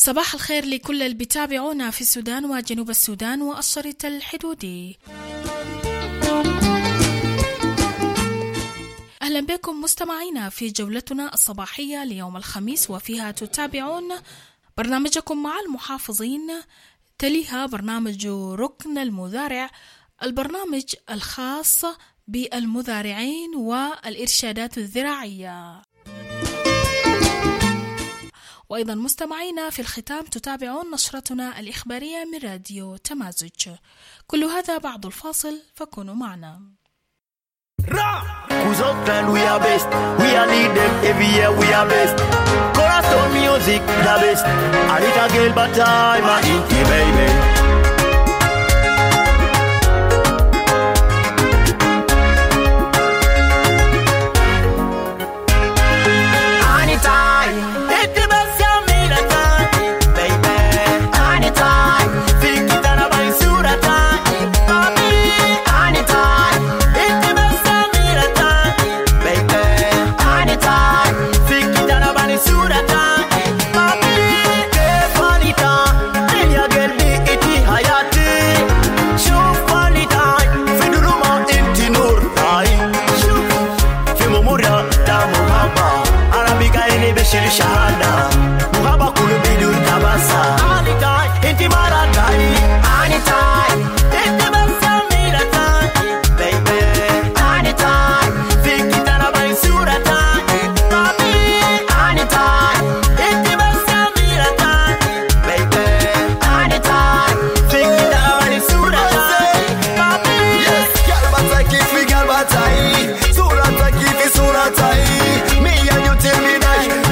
صباح الخير لكل اللي بيتابعونا في السودان وجنوب السودان والشريط الحدودي. أهلا بكم مستمعينا في جولتنا الصباحية ليوم الخميس، وفيها تتابعون برنامجكم مع المحافظين، تليها برنامج ركن المزارع، البرنامج الخاص بالمزارعين والإرشادات الزراعية. وأيضا مستمعينا في الختام تتابعون نشرتنا الإخبارية من راديو تمازج. كل هذا بعد الفاصل، فكونوا معنا. We are best. We are lead them every year. We are best. Corazon music, the best. A little girl, but I'm a inky baby. Anytime, it's the best of me that time, baby. Anytime, think it and I'm in Suratime, baby. Anytime, it's the best of me that time, baby. Anytime, think it and I'm in Suratime, baby. Get funny time, tell your girl be itty hayati. Show funny time, fidu ma inti nur time. Fi mumura ta muhabba. Beshir shahada muhaba kulu bidun tabasa anytime inti maratai anytime inti basamira tai baby anytime fikitana bai surata baby anytime inti basamira tai baby anytime fikitana bai surata baby yes galbata kifi galbatai surata kifi suratai me and you tell me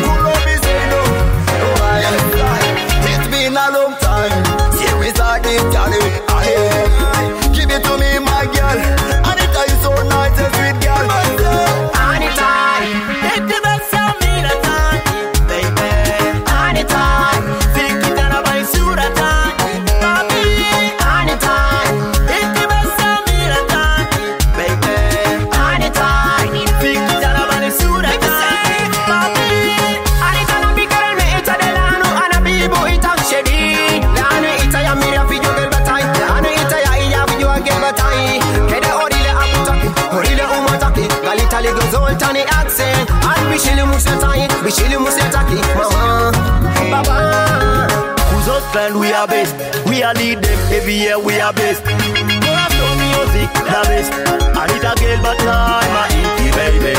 a long time, serious like this, Johnny. Give it to me, my girl. Anita, you so nice and sweet, girl. Anytime, it's the best of me that time, baby. Anytime, think it and I'm in Suratime, baby. Anytime, it's the best of me that time, baby. Anytime, think it and I'm in Suratime, baby. Anita, no big girl, me it's a delano and a bibo it. Lana ita ya mira video gel batai, lana ita ya iya video gel batai. Keda orile aputaki, orile umataki, galita le gozoltani accent. Al bishili musetaki, mama, baba. Who's us plan? We are best. We are lead them every year. We are best. Corazon music, the best. Anita gel batai, my inky baby.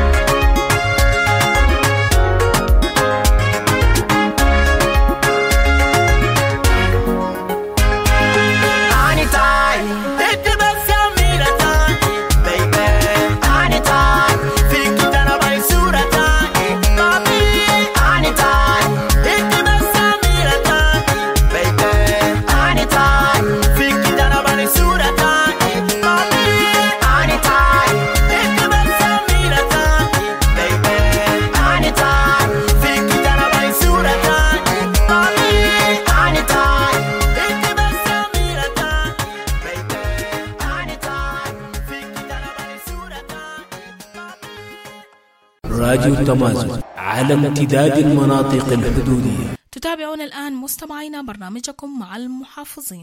راديو تمازج على امتداد المناطق الحدودية. تتابعون الآن مستمعينا برنامجكم مع المحافظين.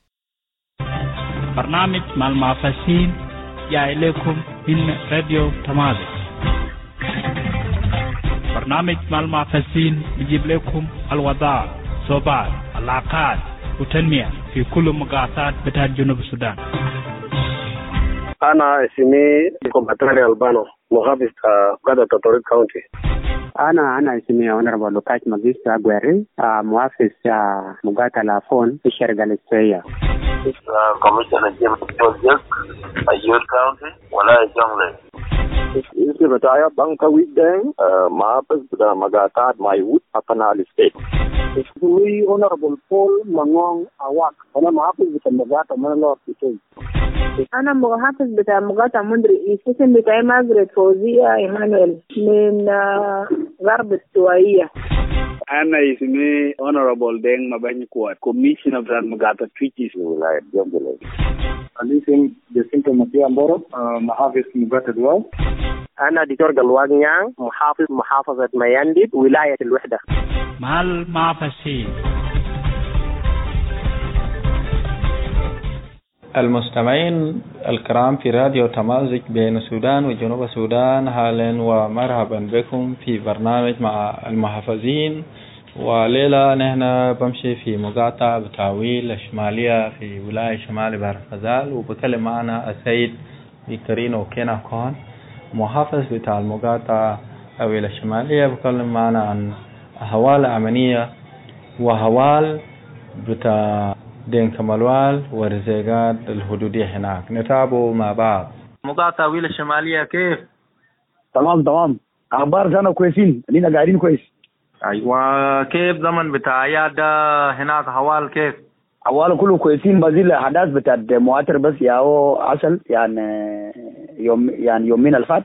برنامج مع المحافظين جاء إليكم من راديو تمازج. برنامج مع المحافظين بيجيب لكم الوضع، صوبات، العلاقات وتنمية في كل مقاطعات بتاعت جنوب السودان. أنا اسمي كومباتري ألبانو محافظ قادة تطوريد كاونتي. أنا اسمي أونربل لوكاش ماجيستا أغويري محافظ مقاطعة لافون في الشرق الاستوائية. كوميشنر جيمس جوزيك أيور كاونتي ولا جونغلي. اسمي بتاعي بانكا ويدين محافظ بتاع مقاطعة مايوت أبناء الستيت. اسمي أونربل بول مانغون أواك، أنا محافظ بتاع مقاطعة منلور بيتوي. أنا محافظ بتاع مقاطعة مندري، اسم بتاعي ماجريت فوزية إيمانويل من غرب السوائية. أنا اسمي Honorable دين مباني كوات، كوميشنر بتاع مقاطعة تريتيز ولاية جنجلي. أنا اسمي جاسينتو ماتيا مبورو، محافظ مقاطعة دواو. أنا دكتور قلوان نيان، محافظ محافظة ميانديد ولاية الوحدة. مع المعفسين. المستمعين الكرام في راديو تمازج بين السودان وجنوب السودان، أهلا ومرحبا بكم في برنامج مع المحافظين. وليلة نحن بمشي في مقاطعة بتاويل الشمالية في ولاية شمال بحر الغزال، وبكلم معنا السيد فيكتورينو كيناكون محافظ بتاع المقاطعة أويل الشمالية. بكلم معنا عن أهوال أمنية وهوال بتاع دين كمالوال ورزيقات الحدودية هناك. نتابعوا مع بعض. مقاطعة أويل الشمالية كيف؟ تمام. أخبار جانا كويسين، لينا قاعدين كويس. أيوة، كيف زمن بتاع عياد هناك؟ هوال كيف؟ هوال كله كويسين، بس الأحداث بتاعت مواتر بس ياهو عسل يعني يومين الفات.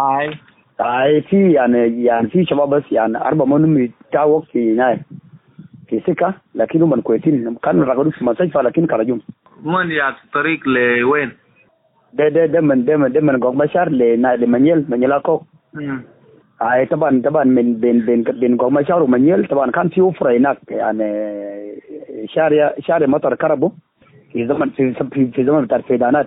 في يعني في شباب بس يعني 4 منهم يتعوق في هناك في سكة، لكنهم من كويسين، كانوا رغدوا في مستشفى لكن خرجوا. من يعني الطريق لوين؟ ده من قوم بشار لمنيلاكو. طبعا من بين قوم بشار ومنيل طبعا كان في وفرة هناك، يعني شارع مطر كربو في زمن بتاع الفيدانات.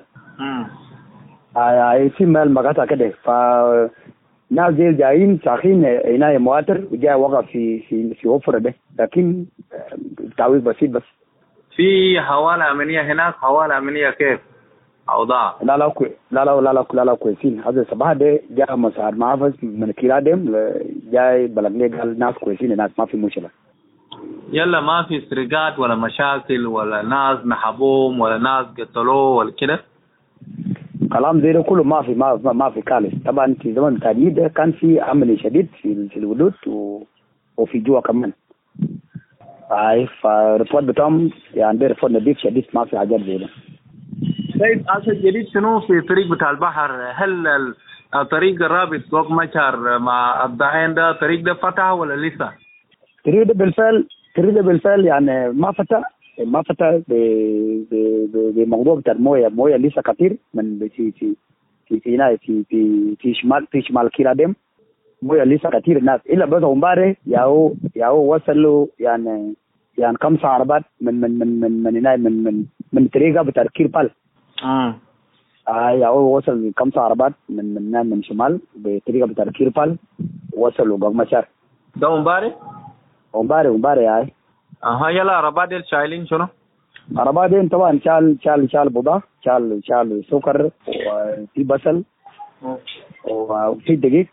في مال مقاطع كده، ف ناس ديل جايين ساخين هنا مواتر وجاء وقف في وفرة ده، لكن تعويض بسيط بس. في حوالة أمنية هناك؟ حوالة أمنية كيف أوضاع؟ لا كويسين. هذا الصباح ده جاء مساعد محافظ من كيرادم جاي بلغني قال ناس كويسين هناك، ما في مشكلة. يلا ما في سرقات ولا مشاكل ولا ناس نحبوهم ولا ناس قتلوه ولا كده؟ كلام زي ده كله ما في كالس. طبعا في زمن التعديد كان في امن شديد في الحدود وفي جوا كمان. فالرفوات بتاعهم يعني ده رفوات نظيف شديد، ما في حاجات زي ده. طيب أسد جديد شنو في الطريق بتاع البحر؟ هل الطريق الرابط فوق مشهر مع الضعين ده الطريق ده فتح ولا لسه؟ الطريق ده بالفعل يعني ما فتح بموضوع بتاع المويه لسه كثير من في هنا في شمال كيرادم. مويه لسه كثير الناس الا بس امبارح ياو وصلوا يعني كم عربات من هنا من طريقه بتاع كيربال. ياو وصل كم عربات من شمال بطريقه بتاع كيربال وصلوا قمشار ده امبارح هاي. يلا عربات ديل شايلين شنو؟ عربات دي طبعا شال بضاعة، شال سكر وفي بصل وفي دقيق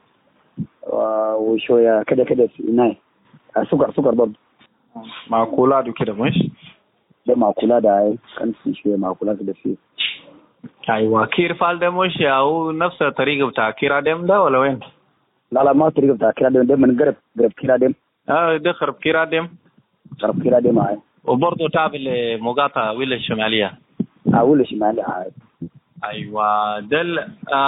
وشوية كده هنا سكر برضه. معقولات وكده مش؟ ده معقولات هاي، كان في شوية معقولات كده فيه. أيوة. كيرفال ده مش أو نفس الطريقة بتاع كيرادم ده ولا وين؟ لا ما الطريقة بتاع كيرادم ده من قرب كيرادم. ده قرب كيرادم. معي. وبرضه تابع لمقاطعة أويل الشمالية. أويل الشمالية عادي. أيوة. دل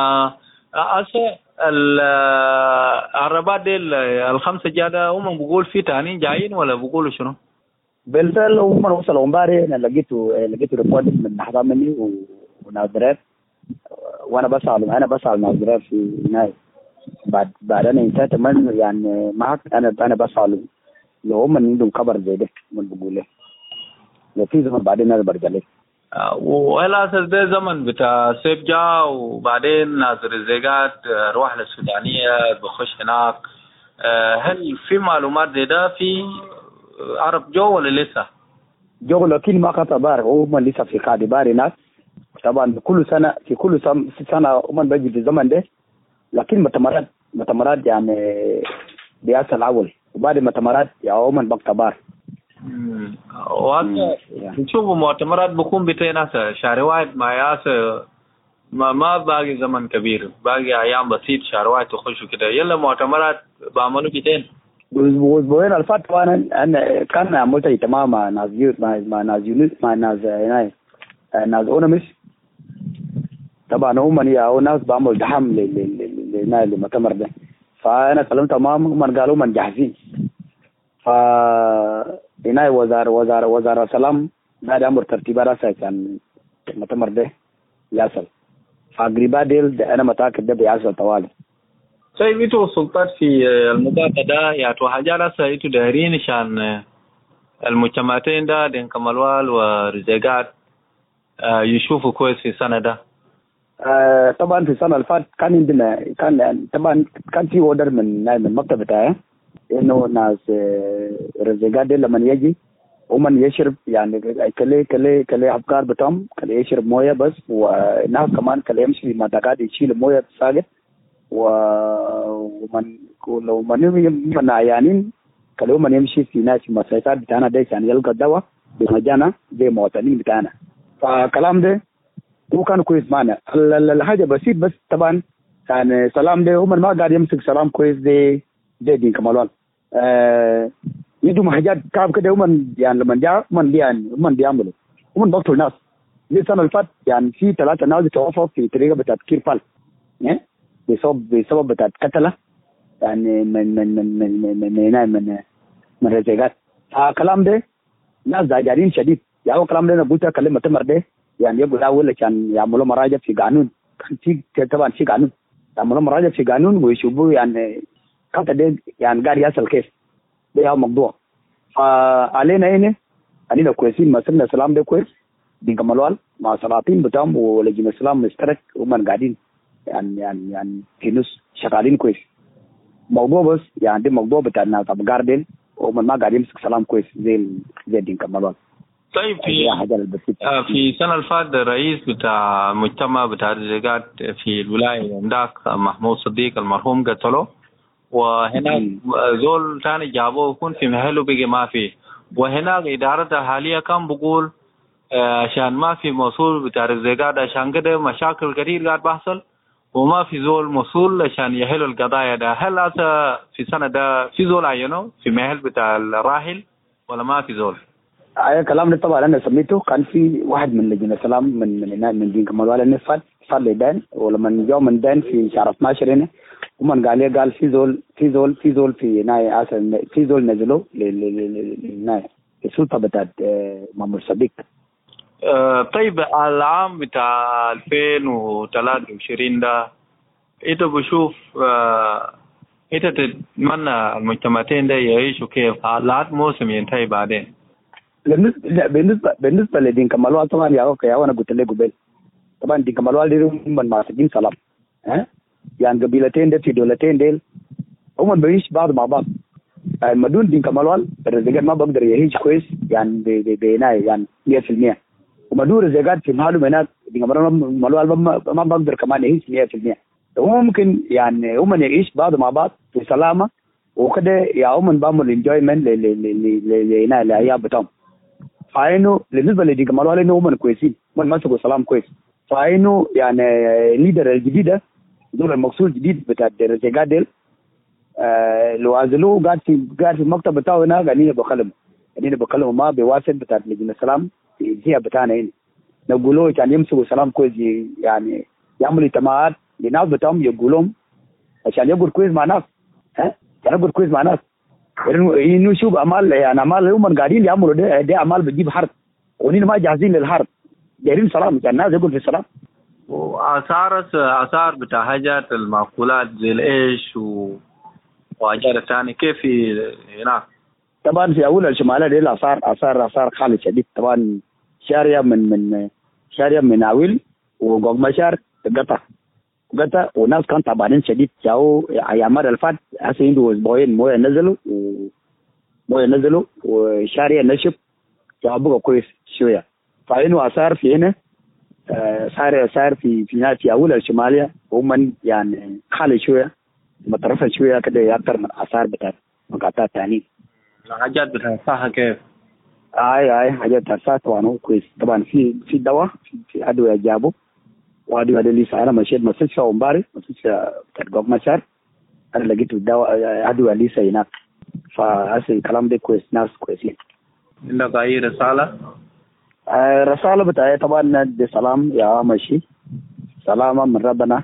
العربات ديل الخمسة جادة هم بقول في تاني جايين ولا بقولوا شنو؟ بالفعل هم وصلوا امبارح. أنا لقيت ريبورت من حدا مني وناظرات، وأنا بسأل ناظرات في هناك. بعد أنا انتهت من يعني معك أنا بسأل لو هم عندهم خبر زي ده من بقوله لو في زمن بعدين انا برجع لك. ولا اساس ده زمن بتاع سيف جا وبعدين ناظر الزيقات روح للسودانيه بخش هناك. هل في معلومات زي ده في عرب جو ولا لسه؟ جو لكن ما خطا بار هم لسه في قاعده بار هناك. طبعا كل سنه هم بيجي في الزمن ده، لكن مؤتمرات يعني بيحصل اول وبعد المؤتمرات يوما بكتبار. وهذا نشوفوا مؤتمرات بكون بتاعنا شهر واحد ما ياس ما باقي زمن كبير، باقي ايام بسيط شهر واحد تخشوا كده. يلا مؤتمرات بعملوا بتين اسبوعين الفات. انا كان عملت اجتماع مع ناس ناس اونمس. طبعا هم يا ناس بعمل دعم للمؤتمر ده، فانا كلمت معهم هم قالوا من جاهزين. هنا وزارة السلام بعد امر ترتيبات عشان المؤتمر ده يصل. فقريبا ديل انا متاكد ده بيحصل طوالي. طيب انتوا سلطات في المقاطعة ده يعطوا حاجة لسه انتوا دايرين عشان المجتمعين ده دين كمالوال ورزيقات يشوفوا كويس في السنة ده؟ طبعا في السنة اللي فاتت كان عندنا طبعا كان في اوردر من المكتب بتاعي انه ناس رزيقات دي لما يجي ومن يشرب يعني كلي افكار بتاعهم كلي يشرب مويه بس والناس كمان كلي يمشي في مداقات يشيل مويه ساقط ومن لو من عيانين كلي من يمشي في ناس في المستشفيات بتاعنا ده عشان يلقى الدواء بمجانا زي المواطنين بتاعنا. فكلام ده هو كان كويس معنا. الحاجه بسيط بس طبعا كان سلام ده هم ما قاعد يمسك سلام كويس دي دين كمالوال يدوا حاجات كاب كده هم يعني لما جاء هم بيعملوا هم بقتلوا الناس. زي السنه اللي فاتت يعني في 3 ناس توفوا في طريقه بتاعت كيرفال بسبب بتاعت قتله يعني من رزيقات. الكلام ده ناس زعجانين شديد. يعني الكلام ده انا قلت كلمه تمر ده يعني يقول اول كان يعملوا مراجع في قانون كان في طبعا في قانون يعملوا مراجع في قانون ويشوفوا يعني كانت ده يعني قاعد يصل كيف ده موضوع. فعلينا هنا علينا كويسين مثلنا السلام ده كويس دين كمالوال مع سلاطين بتاعهم ولجنة السلام مشترك ومن قاعدين يعني في نص شغالين كويس. موضوع بس يعني ده موضوع بتاع الناس ابو جاردن ومن ما قاعد يمسك سلام كويس زي دين كمالوال. طيب في السنة اللي فاتت الرئيس بتاع مجتمع بتاع الرزيقات في الولاية عندك محمود صديق المرحوم قتله وهناك زول ثاني جابوه يكون في محله بقي ما فيه. وهناك إدارة الحالية كان بقول عشان ما في مسؤول بتاع الرزيقات عشان كده مشاكل كثير قاعد بحصل وما في زول مسؤول عشان يحلوا القضايا ده. هل هذا في السنة ده في زول عينه في محل بتاع الراحل ولا ما في زول؟ كلام ده طبعا انا سميته كان في واحد من لجنة السلام من دين كمالوال النفط صار لي دان ولما جاء من دان في شهر 12 هنا ومن قال في زول في ناي اصلا في زول نزلوا لناي السلطه بتاعت مامور صديق. طيب العام بتاع 2023 ده انت بشوف انت تتمنى المجتمعين ده يعيشوا كيف لحد موسم ينتهي بعدين؟ بالنسبه لدين كمالوال طبعا يا انا قلت لك قبل طبعا دين كمالوال دي من ماسكين سلام يعني قبيلتين دي في دولتين ديل هم بيعيش بعض مع بعض. المدون دين كمالوال الرزيقات ما بقدر يعيش كويس يعني بيناي يعني 100% ومدون الرزيقات في محله هناك دين كمالوال ما بقدر كمان يعيش 100%. هم ممكن يعني هم يعيش بعض مع بعض في سلامه وكده يا هم بعمل انجويمنت للعيال بتاعهم. فاينه بالنسبه لدين كمالوال انه هم كويسين هم مسكوا سلام كويس. فاينه يعني الليدر الجديده دول المقصود الجديد بتاع الرزيقات ديل لو عزلوه قاعد في المكتب بتاعه هنا قاعدين بكلموا ما بواسط بتاع لجنة السلام في الجهه بتاعنا هنا نقولوا كان يمسكوا سلام كويس يعني يعملوا اجتماعات لناس بتاعهم يقولهم عشان يقول كويس مع ناس يقول كويس مع ناس انه شوف اعمال يعني اعمال هم قاعدين يعملوا ده اعمال بتجيب حرب ونين ما جاهزين للحرب دايرين سلام عشان الناس يقول في السلام. وآثار بتاع حاجات المأكولات زي العيش وحاجات ثانية كيف هناك؟ طبعا في أول الشمالية دي آثار خالص شديد. طبعا شارية من عويل وقوق مشار قطع وناس كان تعبانين شديد جاءوا أيام الفات هسه عنده أسبوعين مويه نزلوا وشارية نشف جاءوا بقى كويس شوية. فإنه آثار في هنا صار في أول الشمالية هم يعني خالي شوية مترفة شوية كده أكثر من آثار بتاع مقاطعات تانية. حاجات بتاعتها كيف؟ أي حاجات بتاعتها طبعا كويس. طبعا في دواء في أدوية جابوا وأدوية اللي أنا مشيت مستشفى ومباري مستشفى بتاع قوق مشار أنا لقيت الدواء أدوية لسه هناك. فهسه الكلام ده كويس ناس كويسين. عندك أي رسالة؟ رسالة بتاعي طبعا دي سلام يا ماشي سلامة من ربنا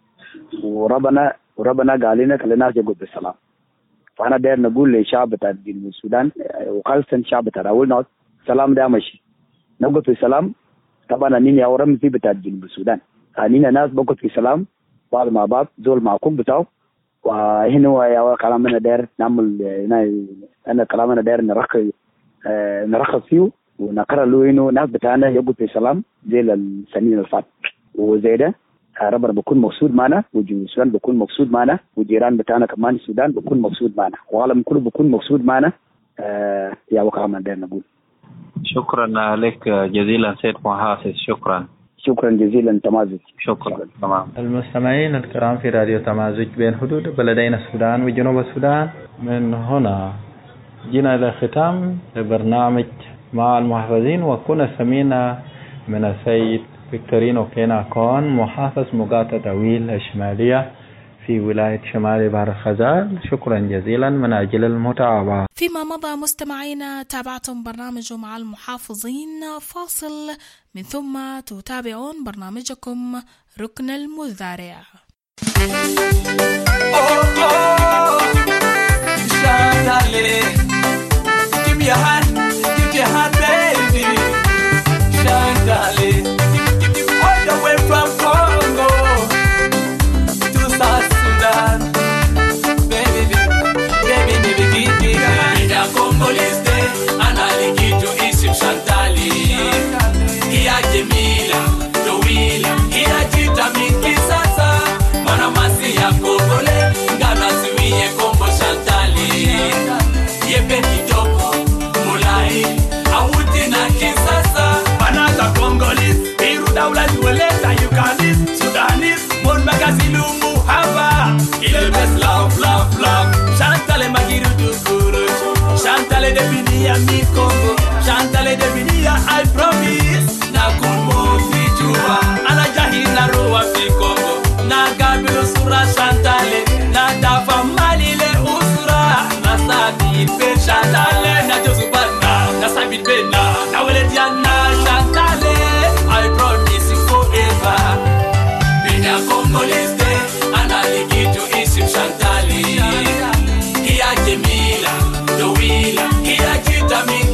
وربنا قال لنا كل الناس يقول بالسلام. فأنا داير نقول للشعب بتاع السودان وخاصة الشعب بتاع راول نوت سلام ده ماشي نقول في سلام. طبعا أنين يا ورمزي بتاع السودان أنين ناس بقول في سلام بعض مع بعض زول معكم بتاعه وهنا هو كلامنا داير نعمل أنا كلامنا داير نرخص فيه ونقرأ له إنه ناس بتاعنا يقول في سلام زي السنين الفات وزي ده ربنا بكون مقصود معنا والسودان بكون مقصود معنا والجيران بتاعنا كمان السودان بكون مقصود معنا والعالم كله بكون مقصود معنا يا وكلامنا داير نقول. شكرا لك جزيلا سيد محافظ. شكرا جزيلا تمازج. شكرا. تمام. المستمعين الكرام في راديو تمازج بين حدود بلدين السودان وجنوب السودان، من هنا جينا إلى ختام برنامج مع المحافظين، وكنا سمينا من السيد فيكتورينو كينا كون محافظ مقاطعة دويل الشمالية في ولاية شمال بحر الخزال. شكرا جزيلا من أجل المتابعة. فيما مضى مستمعينا تابعتم برنامج مع المحافظين. فاصل من ثم تتابعون برنامجكم ركن المزارع. Chantale definia, I promise. Na kumbo fichua, anajahina roa fi Congo. Na gabiru sura chantale, na dafa malile usura. Na sabit pe chantale, na josubana, na sabit pe na wele diana chantale. I promise you forever. Bina Congolese, analigito isim chantale. Kia Jemila, Dowila, kia Jitamin.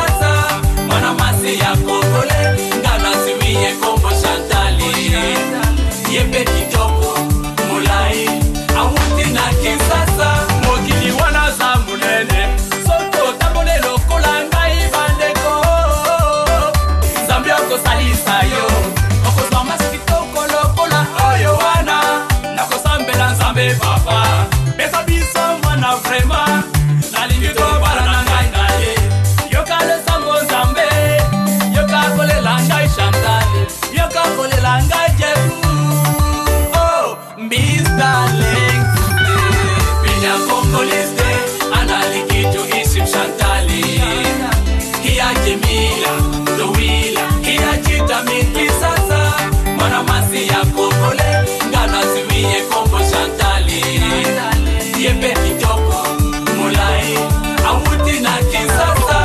Ya Kongole, ngana siwiye kombo Chantali. Yepe kitoko, mulai, awuti na kisasa. Mokili wana zamunene, soto tabone lokola ngai bandeko. Zambia ko salisa yo, oko zama sikitoko lokola oyo wana. Nako sambela zambe papa, besa biso mwana vrema. Naligito para na ngai naye, yokale sambo zambe. Kole langai Chantale, yoka kole langai Jebu. Oh, Mr. Link, Bina Congolese, analigito isim Chantale. Kia Jemila, Dowila, kia Jitamin kisasa. Mana masi ya Kongole, ngana siwiye kombo Chantale. Yepe kitoko, mulai, awuti na kisasa.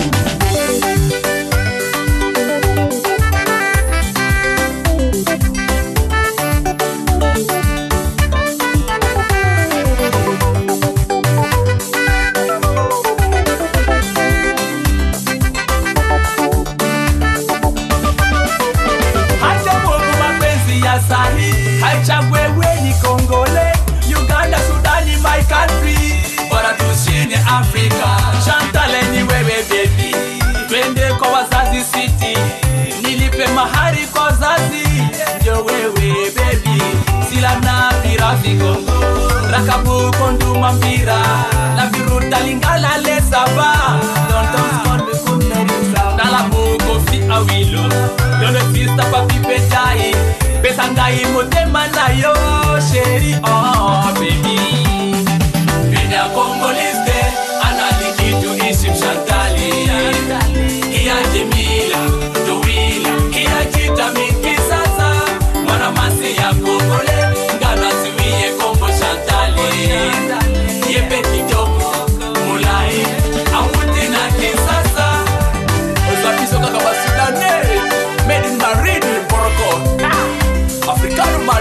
Haichagwewe ni Kongole, Uganda, Sudani, my country. Bora tushine Africa, Chantale ni wewe baby. Twende kwa wazazi city, nilipe mahari kwa wazazi. Ndio wewe baby, sila na vira vigongo. Rakabu konduma mpira, na viruta lingala le saba. Don't score me kunerisa, nala muko fi awilo. Yone fista papi petai. Pesangai motema na yo chérie, oh baby. Bina Congolese, analigito isim Chantale. Kia Jemila, Dowila, kia Jitamin kisasa. Mwana masi ya Kongole, ngana siwiye kombo Chantale. Yepe kitoko, mulai, awuti na kisasa. Ozapiso kaka wa Sudane, made in Marine, Morocco. Africano man,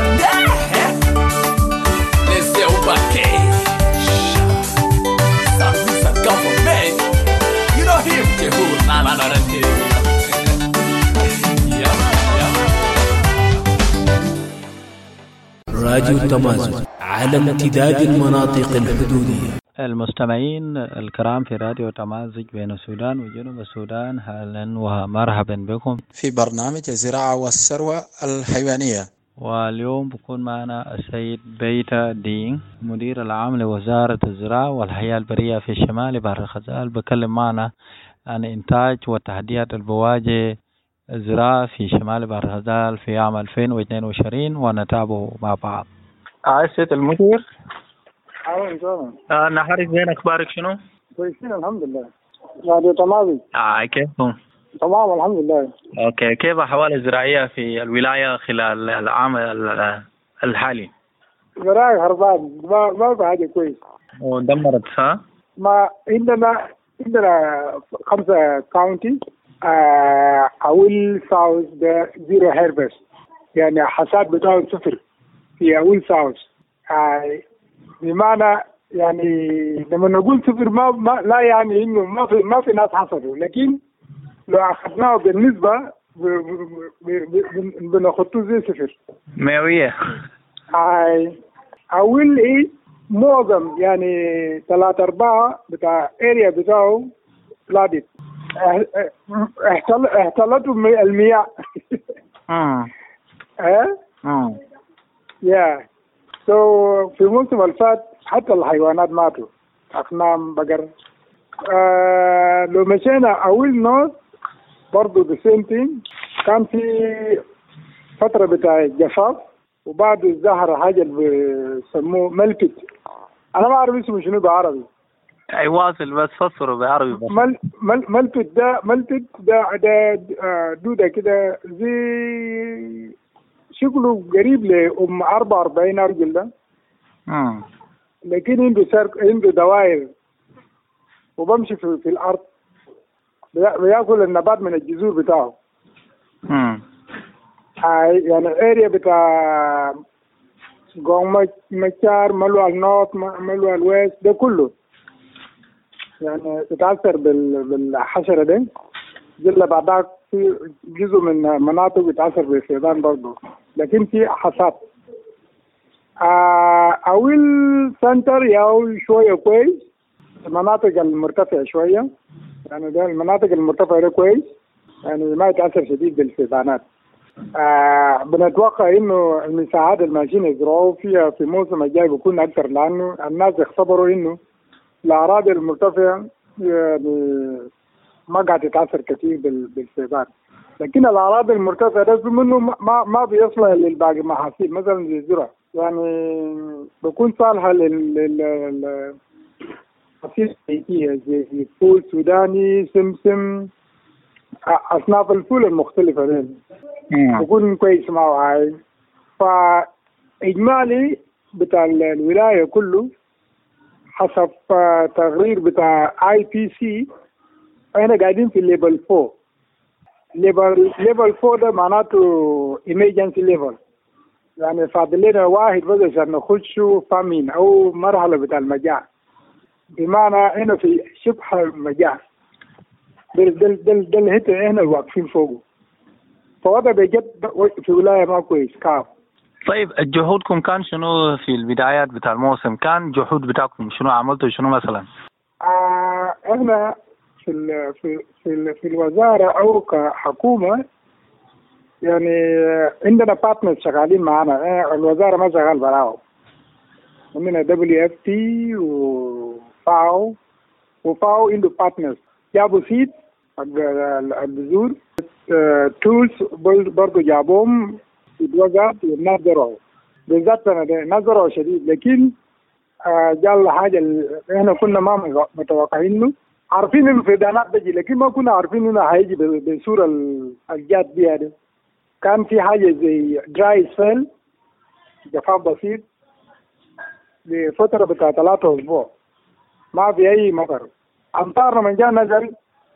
let's say okay. Some government, you know him, Jehu, na. راديو تمازج على امتداد المناطق الحدودية. المستمعين الكرام في راديو تمازج بين السودان وجنوب السودان، أهلا ومرحبا بكم في برنامج الزراعة والثروة الحيوانية. واليوم بكون معنا السيد بيتا دين، مدير العام لوزارة الزراعة والحياة البرية في شمال بحر الغزال، بكلم معنا عن إنتاج والتحديات اللي بواجه الزراعة في شمال بحر الغزال في عام 2022 ونتابعه مع بعض. سيد المدير، أهلا نحرك زين، أخبارك شنو؟ كويسين الحمد لله. راديو تمازج. كيفكم؟ تمام الحمد لله. أوكي، كيف الأحوال الزراعية في الولاية خلال العام الحالي؟ زراعة هربان، ما في حاجة كويس. ودمرت ها؟ ما عندنا 5 كاونتي. أول ساوث ده زيرو هيرفست، يعني حصاد بتاعه 0 في أول ساوث. بمعنى يعني لما نقول 0 ما لا يعني إنه ما في ناس حصدوا، لكن لو أخذناه بالنسبة بناخده زي 0 مئوية. أول معظم يعني 3/4 بتاع اريا بتاعه فلادت، احتلته المياه. في موسم الفات حتى الحيوانات ماتوا، أغنام، بقر. لو مشينا أول نوز برضو the same thing. كان في فترة بتاع الجفاف وبعد الزهرة حاجة بيسموه ملكت. أنا ما أعرف اسمه شنو بعربي. واصل بس فسره بعربي بس. ملكت ده دودة كده زي شكله قريب لأم 44 أرجل ده. لكن عنده دوائر وبمشي في الأرض، بياكل النبات من الجذور بتاعه. يعني الاريا بتاع قوم مكار، ملوى النوت، ملوى الويست، ده كله يعني بتأثر بالحشرة دي. جل بعدك في جزء من مناطق بتأثر بالفيضان برضه، لكن في حصاد. أول سنتر ياو شوية كويس، المناطق المرتفعة شوية، يعني ده المناطق المرتفعة ده كويس، يعني ما يتأثر شديد بالفيضانات. بنتوقع إنه المساحات الماشيين يزرعوا فيها في الموسم الجاي بيكون أكثر، لأنه الناس اختبروا إنه الأراضي المرتفعة يعني ما قاعد تتأثر كثير بالفيضان، لكن الأراضي المرتفعة ده منه ما بيصلح للباقي محاصيل، مثلا زي الزرع، يعني بكون صالحة لل محاصيل بيتية زي فول سوداني، سمسم، أصناف الفول المختلفة دي بكون كويس معه. هاي فإجمالي بتاع الولاية كله حسب تقرير بتاع IPC احنا قاعدين في ليفل 4. ليفل 4 ده معناته emergency level، يعني فاضل لنا واحد بس عشان نخش فامين او مرحله بتاع المجاعه، بمعنى هنا في شبه المجاعه. ده الحته احنا واقفين فوقه، فوضع بجد في ولايه ما كويس كاف. طيب جهودكم كان شنو في البدايات بتاع الموسم؟ كان جهود بتاعكم شنو عملتوا شنو مثلا؟ احنا في الوزاره او كحكومه يعني عندنا بارتنرز شغالين معنا. الوزاره ما شغال براهم، عندنا WFP وفاو عنده بارتنرز جابوا سيد البذور، تولز برضه جابوهم يتوزعوا والناس زرعوا. بالذات سنة ده الناس زرعوا شديد، لكن جال حاجة احنا كنا ما متوقعينه. عارفين انه الفيضانات بيجي، لكن ما كنا عارفين انه هيجي بالصورة الجاد دي. يعني كان في حاجة زي دراي سبيل، جفاف بسيط لفترة بتاع 3 أسبوع، ما في أي مطر. أمطارنا من جاء نزل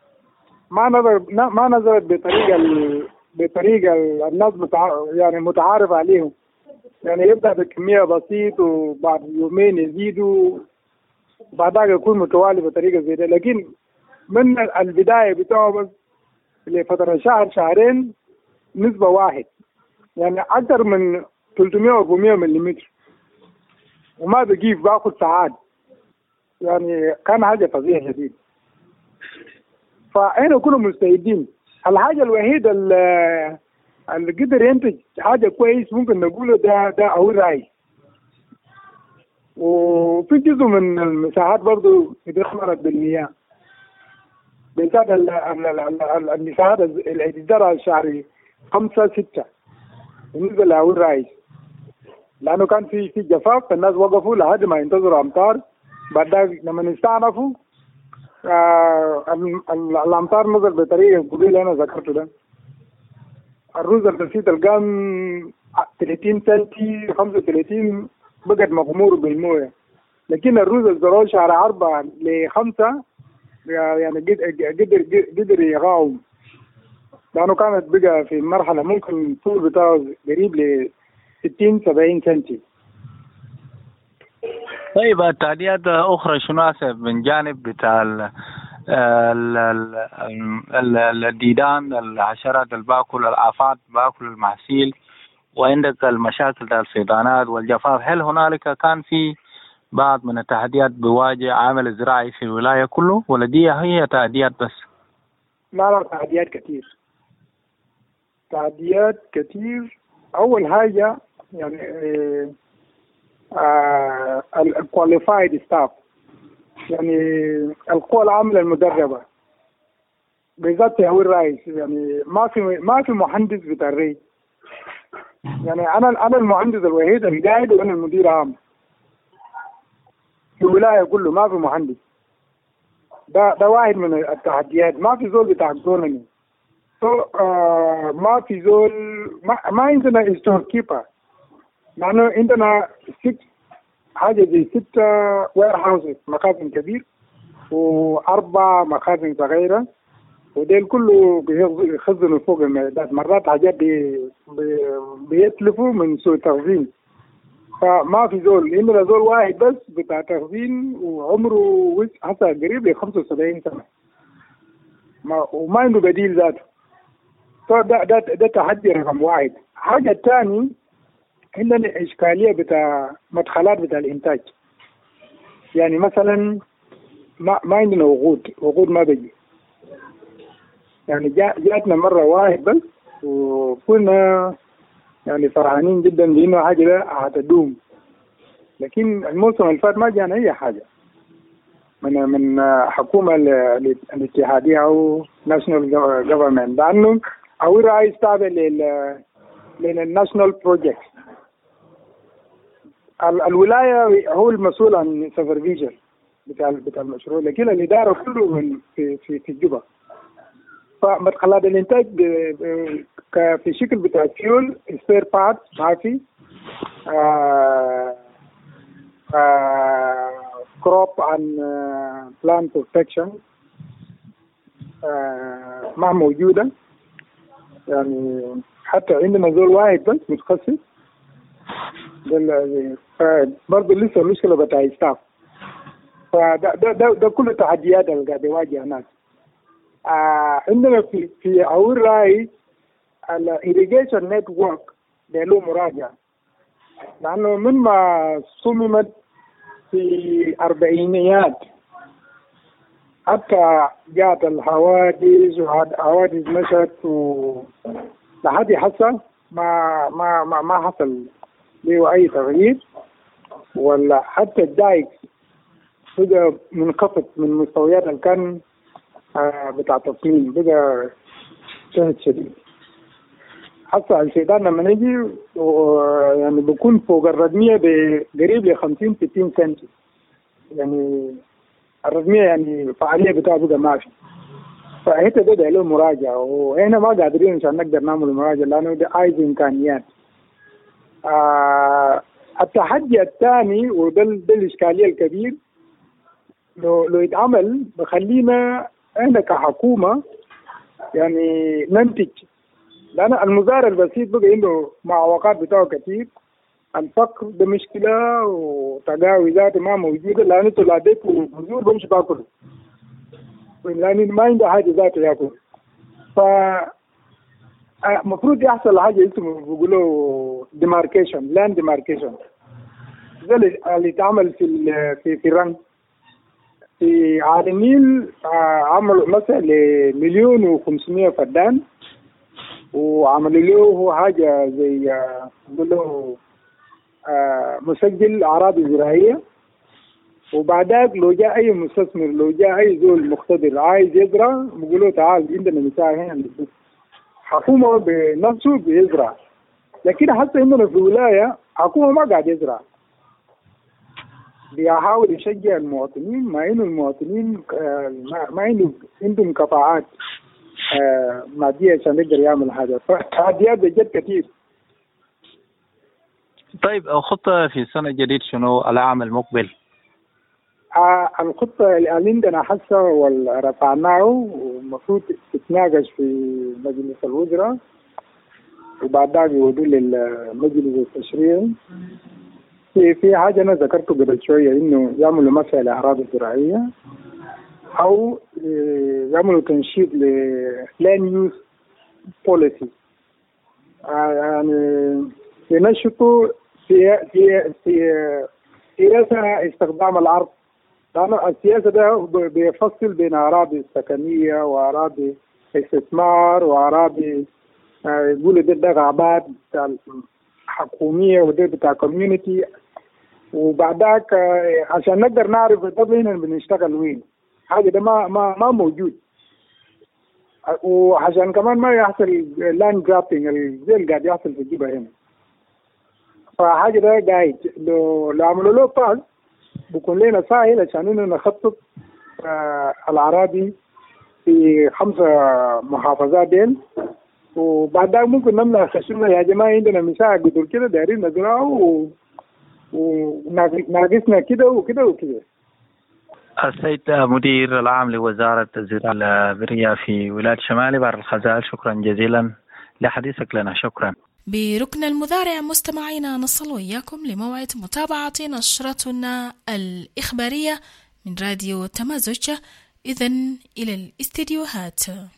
ما نزلت بطريقة الناس يعني متعارف عليهم، يعني يبدأ بكمية بسيط وبعد يومين يزيدوا بعدها يكون متوالي بطريقة زي ده. لكن من البداية بتاعه بس لفترة شهرين نسبة 1، يعني أكثر من 300 و 400 ملم. وما بجيب باخذ ساعات، يعني كان حاجة فظيعة جديد. فاحنا كنا مستعدين. الحاجة الوحيدة اللي قدر ينتج حاجة كويس ممكن نقوله ده أول رأي. وفي جزء من المساحات برضو اتدمرت بالمياه، بالذات المساحات اللي زرع الشهر 5-6 بالنسبة لأول رأي، لأنه كان في جفاف، الناس وقفوا لحد ما ينتظروا أمطار. بعد ذلك لما استعنفوا الأمطار نزل بطريقة قليلة أنا ذكرته ده. الرز البسيط القام 30 سنتي 35 بقت مغمور بالمويه، لكن الرز الزراعي شهر 4-5 يعني قدر يقاوم، لأنه كانت بقى في مرحلة ممكن الطول بتاعه قريب ل 60-70 سنتي. طيب التعديات أخرى شنو هسه من جانب بتاع الديدان، الحشرات الباكل، الآفات باكل المحاصيل، وعندك المشاكل بتاع الفيضانات والجفاف، هل هنالك كان في بعض من التحديات بواجه عامل الزراعي في الولاية كله، ولا دي هي تحديات بس؟ لا تحديات كتير. أول حاجة يعني الكواليفايد ستاف، يعني القوى العاملة المدربة بالذات في أول رئيس. يعني ما في مهندس بتاع الري، يعني أنا المهندس الوحيد اللي قاعد وأنا المدير عام في الولاية كله، ما في مهندس. ده واحد من التحديات. ما في زول بتاع اكزونومي، ما في زول، ما عندنا ستور كيبر، لأنه عندنا 6 وير هاوسز، مخازن كبير، و4 مخازن صغيرة، وديل كله بيخزنوا فوق المعدات. مرات حاجات بيتلفوا من سوء تخزين. فما في زول، عندنا زول واحد بس بتاع تخزين وعمره حتى قريب ل 75 سنة، وما عنده بديل ذاته. ده تحدي رقم واحد. حاجة الثاني عندنا إشكالية بتاع مدخلات بتاع الإنتاج. يعني مثلا ما عندنا وقود ما بيجي. يعني جاتنا مرة واحد بس، وكنا يعني فرحانين جدا بإنه حاجة ده هتدوم، لكن الموسم اللي فات ما جانا أي حاجة من حكومة الاتحادية أو ناشونال جوفرمنت، لأنه أو رئيس تابع للناشونال بروجكت. الولاية هو المسؤول عن السوبرفيجن بتاع المشروع، لكن الإدارة كله في الجبهة. فمدخلات الإنتاج في شكل بتاع فيول، سبير بارت ما في، كروب عن بلان بروتكشن ما موجودة. يعني حتى عندنا زول واحد بس متخصص، برضه لسه المشكلة بتاع ستاف. فده كل التحديات اللي قاعد يواجه الناس. عندنا في أول رأي الإيريجيشن نتورك له مراجعة، لأنه من ما صممت في الأربعينيات حتى جاءت الحوادث وحوادث مشت لحد حصل ما حصل له أي تغيير، ولا حتى الدايك بقى منخفض من مستويات اللي كان بتاع تصميم، بقى شهد شديد. حتى الشيطان لما نجي يعني بكون فوق الردمية بقريب ل 50-60 سنتي. يعني الردمية يعني فعالية بتاعه بقى ما في. فهيك بدأ له مراجعة، وإحنا ما قادرين عشان نقدر نعمل مراجعة لأنه ده عايز إمكانيات. التحدي الثاني وده الإشكالية الكبير، لو يتعمل بخلينا احنا كحكومة يعني ننتج، لأن المزارع البسيط بقى عنده معوقات بتاعه كتير. الفقر ده مشكلة، وتقاوي ذاته ما موجودة، لأن انتوا لاديكوا بذور بمشي باكلوا، لأن ما عنده حاجة ذاته ياكل. المفروض يحصل حاجة اسمه بيقولوا demarcation, land demarcation. زي اللي تعمل في الرنج في عالمين. عملوا مثلا ل1,500,000 فدان، وعملوا له حاجة زي يقولوا مسجل أراضي زراعية. وبعدك لو جاء أي مستثمر، لو جاء أي زول مقتدر عايز يزرع، بيقولوا تعال عندنا مساحة هنا، حكومة بنفسه بيزرع. لكن حتى عندنا في الولاية حكومة ما قاعد يزرع، بيحاول يشجع المواطنين، مع إنه المواطنين ما عندهم كفاءات مادية عشان يقدر يعمل حاجة. فالتحديات بجد كثير. طيب الخطة في السنة الجديد شنو العام المقبل؟ الخطة اللي عندنا حسا ورفعناه، ومفروض تتناقش في مجلس الوزراء، وبعدها يودوا للمجلس التشريعي. في حاجة أنا ذكرته قبل شوية، إنه يعملوا مسألة أراضي زراعية، أو يعملوا تنشيط للان يوز بوليسي، يعني ينشطوا في سياسة استخدام الأرض. لأن السياسة ده بيفصل بين أراضي سكنية وأراضي استثمار وأراضي يقولوا ده غابات حكومية وده بتاع كوميونيتي. وبعدك عشان نقدر نعرف ده هنا بنشتغل وين، حاجة ده ما موجود. وعشان كمان ما يحصل لاند جرابينج زي اللي قاعد يحصل في الجبهة هنا. فحاجة ده قاعد لو عملوا له طاق بيكون لنا سهل عشان إنه نخطط الأراضي في 5 محافظات دين. وبعدها ممكن نمنع خشمنا يا جماعة عندنا مساحة قدر كده دايرين نزرعه وناقصنا كده وكده وكده. السيد مدير العام لوزارة الزراعة البرية في ولاية شمال بحر الغزال، شكرا جزيلا لحديثك لنا. شكرا. بركن المذارع مستمعينا نصل وإياكم لموعد متابعة نشرتنا الإخبارية من راديو تمازج. إذن إلى الاستديوهات.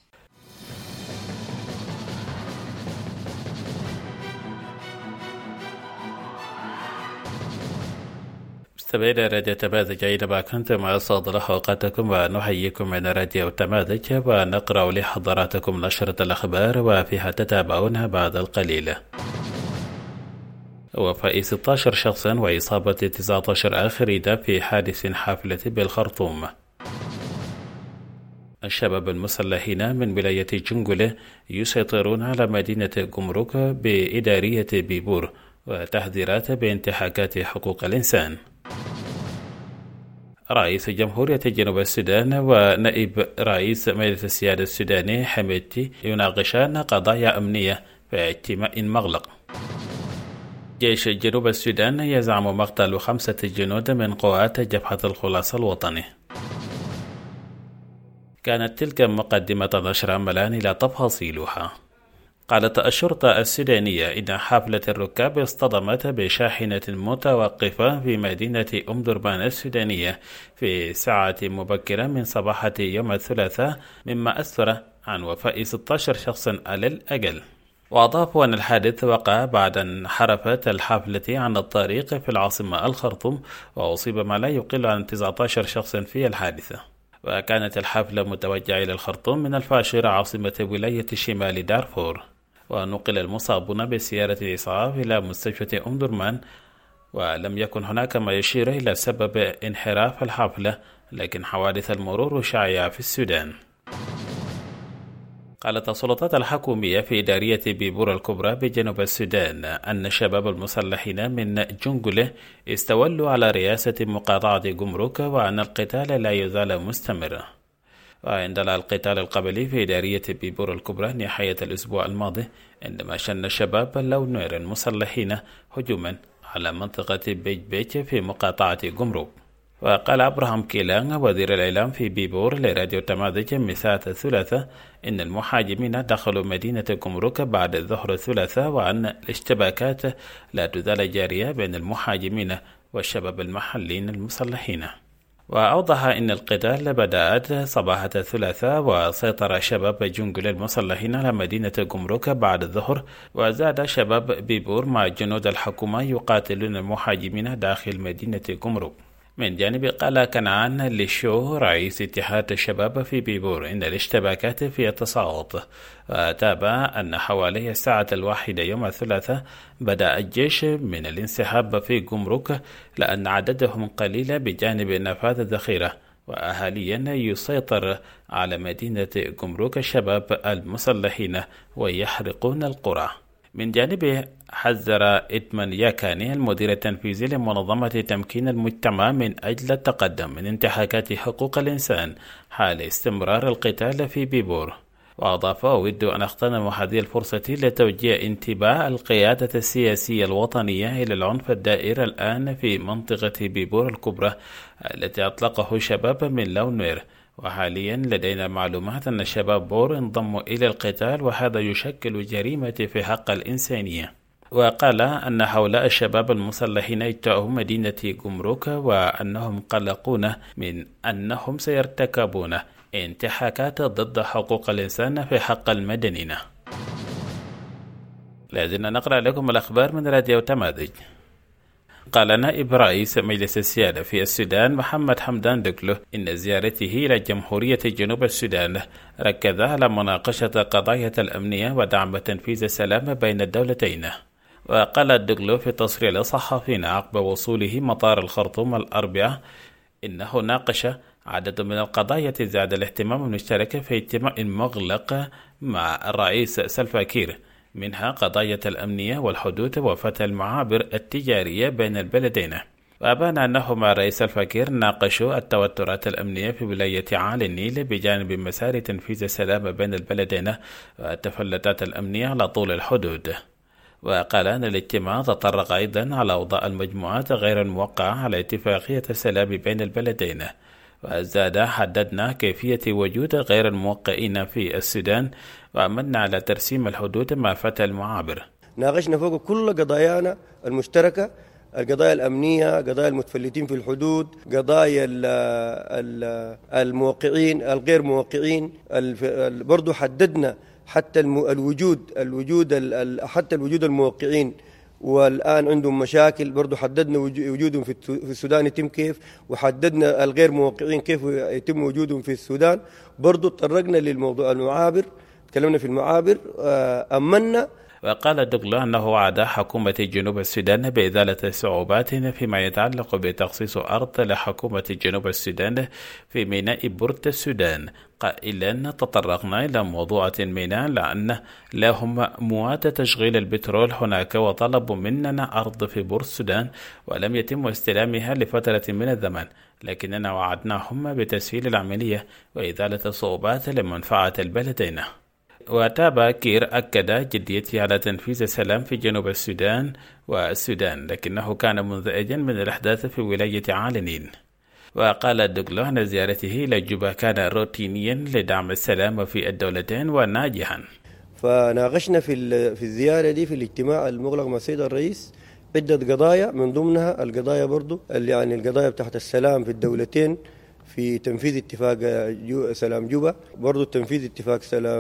مستمعينا راديو تمازج أينما كنتم، أسعد الله أوقاتكم ونحييكم من راديو تمازج، ونقرأ لحضراتكم نشرة الأخبار وفيها تتابعونها بعد القليل. وفاة 16 شخصا وإصابة 19 آخرين في حادث حافلة بالخرطوم. الشباب المسلحين من ولاية جنجلة يسيطرون على مدينة جمرك بإدارية بيبور، وتحذيرات بانتهاكات حقوق الإنسان. رئيس جمهورية جنوب السودان ونائب رئيس مجلس السيادة السوداني حميدتي يناقشان قضايا أمنية في اجتماع مغلق. جيش جنوب السودان يزعم مقتل 5 جنود من قوات جبهة الخلاص الوطني. كانت تلك مقدمة نشر أملان إلى تفاصيلها. قالت الشرطة السودانية إن حافلة الركاب اصطدمت بشاحنة متوقفة في مدينة أم درمان السودانية في ساعة مبكرة من صباحة يوم الثلاثاء، مما أسفر عن وفاة 16 شخصا على الأقل. وأضافوا أن الحادث وقع بعد أن انحرفت الحافلة عن الطريق في العاصمة الخرطوم، وأصيب ما لا يقل عن 19 شخصا في الحادثة. وكانت الحافلة متوجهة إلى الخرطوم من الفاشر عاصمة ولاية شمال دارفور. ونقل المصابون بسيارة الإسعاف إلى مستشفى أم درمان، ولم يكن هناك ما يشير إلى سبب انحراف الحافلة، لكن حوادث المرور شائعة في السودان. قالت السلطات الحكومية في إدارية بيبور الكبرى بجنوب السودان أن الشباب المسلحين من جنجلة استولوا على رئاسة مقاطعة جمرك، وأن القتال لا يزال مستمرا. وعندنا القتال القبلي في إدارية بيبور الكبرى نهاية الأسبوع الماضي، عندما شن الشباب اللونير المسلحين هجوما على منطقة بيج بيج في مقاطعة جمرك. وقال أبراهام كيلان وزير الإعلام في بيبور لراديو تمازج مساء الثلاثاء إن المحاجمين دخلوا مدينة جمرك بعد الظهر الثلاثاء، وأن الاشتباكات لا تزال جارية بين المحاجمين والشباب المحليين المسلحين. وأوضح أن القتال بدأت صباح الثلاثاء، وسيطر شباب جنجل المسلحين على مدينة جمرك بعد الظهر، وزاد شباب بيبور مع جنود الحكومة يقاتلون المحاجمين داخل مدينة جمرك. من جانب قال كنعان للشو رئيس اتحاد الشباب في بيبور إن الاشتباكات في التصاعد، وتابع أن حوالي الساعة 1 يوم الثلاثاء بدأ الجيش من الانسحاب في جمرك لأن عددهم قليل بجانب نفاذ الذخيرة، وحاليا يسيطر على مدينة جمرك الشباب المسلحين ويحرقون القرى. من جانبه حذر إدمان ياكاني المدير التنفيذي لمنظمة تمكين المجتمع من أجل التقدم من انتهاكات حقوق الإنسان حال استمرار القتال في بيبور، وأضاف: أود أن أغتنم هذه الفرصة لتوجيه انتباه القيادة السياسية الوطنية إلى العنف الدائر الآن في منطقة بيبور الكبرى التي أطلقه شباب من لون نوير، وحاليا لدينا معلومات أن شباب بور انضموا إلى القتال، وهذا يشكل جريمة في حق الإنسانية. وقال أن هؤلاء الشباب المسلحين اجتاحوا مدينة جمرك وأنهم قلقون من أنهم سيرتكبون انتهاكات ضد حقوق الإنسان في حق المدنيين. لازلنا نقرأ لكم الأخبار من راديو تمازج. قال نائب رئيس مجلس السيادة في السودان محمد حمدان دقلو إن زيارته إلى جمهورية جنوب السودان ركز على مناقشة قضايا الأمنية ودعم تنفيذ السلام بين الدولتين. وقال دقلو في تصريح للصحفيين عقب وصوله مطار الخرطوم الأربعاء إنه ناقش عدد من القضايا زاد الاهتمام المشترك في اجتماع مغلق مع الرئيس سلفا كير، منها قضايا الأمنية والحدود وفتح المعابر التجارية بين البلدين. وأبان أنه مع الرئيس الفكير ناقشوا التوترات الأمنية في ولاية عالي النيل بجانب مسار تنفيذ السلام بين البلدين والتفلتات الأمنية على طول الحدود. وقال أن الاجتماع تطرق أيضا على أوضاع المجموعات غير الموقعة على اتفاقية السلام بين البلدين. وزاد: حددنا كيفية وجود غير الموقعين في السودان، وعملنا على ترسيم الحدود مع فتح المعابر. ناقشنا فوق كل قضايانا المشتركة، القضايا الأمنية، قضايا المتفلتين في الحدود، قضايا الموقعين الغير موقعين. برضو حددنا حتى حتى الوجود الموقعين والآن عندهم مشاكل، برضو حددنا وجودهم في السودان يتم كيف، وحددنا الغير موقعين كيف يتم وجودهم في السودان. برضو تطرقنا للموضوع المعابر، تكلمنا في المعابر، أمنا. وقال دقلو أنه وعد حكومة جنوب السودان بإزالة الصعوبات فيما يتعلق بتخصيص أرض لحكومة جنوب السودان في ميناء بورت السودان، قائلا: تطرقنا إلى موضوع الميناء لأن لهم مواد تشغيل البترول هناك، وطلبوا مننا أرض في بورت السودان ولم يتم استلامها لفترة من الزمن، لكننا وعدناهم بتسهيل العملية وإزالة الصعوبات لمنفعة البلدين. وتابع كير أكد جديته على تنفيذ السلام في جنوب السودان والسودان، لكنه كان منزعجا من الأحداث في ولاية عالي النيل. وقال دقلو أن زيارته إلى جوبا كان روتينيا لدعم السلام في الدولتين وناجحا. فناقشنا في الزيارة دي في الاجتماع المغلق مع السيد الرئيس عدة قضايا، من ضمنها القضايا برضو يعني القضايا بتاعت السلام في الدولتين، في تنفيذ اتفاق سلام جوبا، برضو تنفيذ اتفاق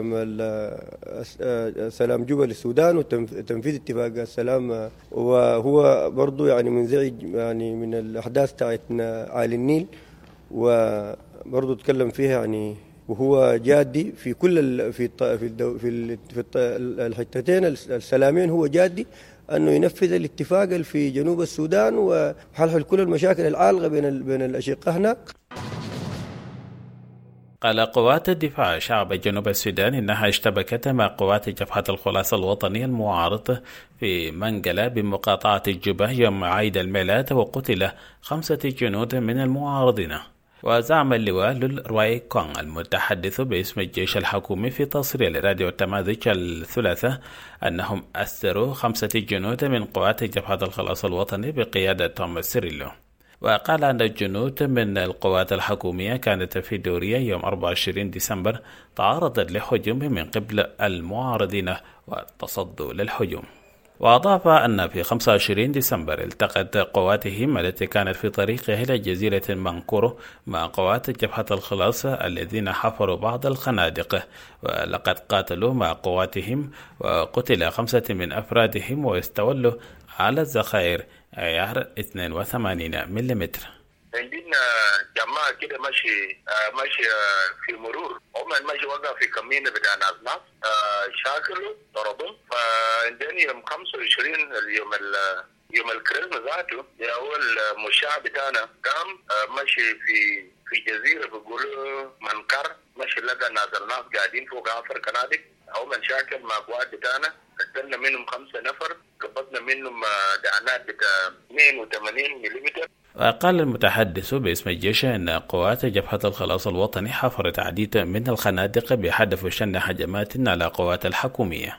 سلام جوبا للسودان، وتنفيذ اتفاق السلام. وهو برضو يعني منزعج يعني من الأحداث بتاعت عالي النيل، وبرضو تكلم فيها يعني، وهو جادي في كل في الحتتين السلامين، هو جادي أنه ينفذ الاتفاق في جنوب السودان وحل كل المشاكل العالقة بين الأشقاء هناك. قال قوات الدفاع شعب جنوب السودان إنها اشتبكت مع قوات جبهة الخلاص الوطني المعارض في منقلة بمقاطعة جوبا يوم عيد الميلاد، وقتل 5 جنود من المعارضين. وزعم اللواء للرواي كونغ المتحدث باسم الجيش الحكومي في تصريح لراديو تمازج الثلاثاء أنهم أسروا 5 جنود من قوات جبهة الخلاص الوطني بقيادة توماس سيريلو. وقال أن الجنود من القوات الحكومية كانت في دورية يوم 24 ديسمبر تعرضت لهجوم من قبل المعارضين وتصدوا للهجوم. وأضاف أن في 25 ديسمبر التقت قواتهم التي كانت في طريقها إلى جزيرة مانكورو مع قوات جبهة الخلاص الذين حفروا بعض الخنادق، ولقد قاتلوا مع قواتهم وقتل 5 من أفرادهم واستولوا على الذخائر عيار 82 ملم. عندنا جماعة كده ماشي في مرور، هم ماشي وقع في كمينة بتاع ناس شاكلوا ضربهم. فعندنا يوم 25 يوم الكريسماس ذاته هو المشاع بتاعنا قام ماشي في جزيرة بيقولوا منكر، ماشي لقى ناس قاعدين فوق 10 كنادق، هم شاكل مع قوات بتاعنا، قتلنا منهم 5 نفر، قبضنا منهم دعنات بتاع 82 ملم. وقال المتحدث باسم الجيش أن قوات جبهة الخلاص الوطني حفرت عديد من الخنادق بهدف شن هجمات على قوات الحكومية.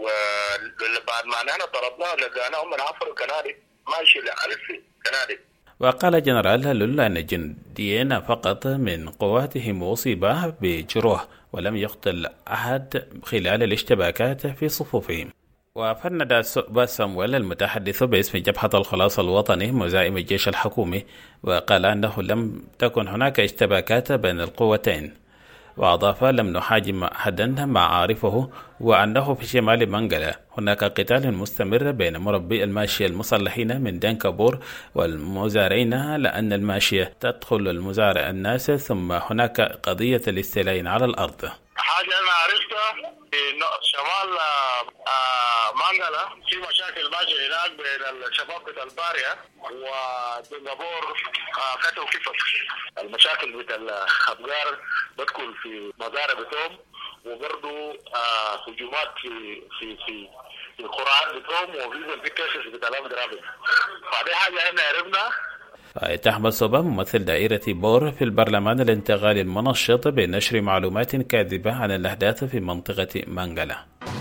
وبعد ما أنا ضربناها لقيناهم من 10 كنادق ماشي ل1000 كنادق. وقال جنرال هلول أن جنديين فقط من قواتهم أصيبا بجروح ولم يقتل أحد خلال الاشتباكات في صفوفهم. وفند سامويل المتحدث باسم جبهة الخلاص الوطني مزاعم الجيش الحكومي، وقال أنه لم تكن هناك اشتباكات بين القوتين، وأضاف لم نحاجم أحدا مع عارفه، وأنه في شمال منغلا هناك قتال مستمر بين مربي الماشية المسلحين من دنكابور والمزارعين، لأن الماشية تدخل المزارع الناس، ثم هناك قضية الاستيلاء على الأرض. حاجة أنا عرفتها في شمال مانغلا في مشاكل ماشية هناك بين الشباب بتاع البارية ودنكابور كتو كيفك. المشاكل بتاع الأبقار بدخل في مزارع بتوم، وبرضو هجومات في القرآن بتوم، وفي كيسز بتاع الأمدرابي. فهذه حاجة أنا عرفنا. تحمل صوبا ممثل دائرة بور في البرلمان الانتقالي المنشط بنشر معلومات كاذبة عن الأحداث في منطقة مانغلا.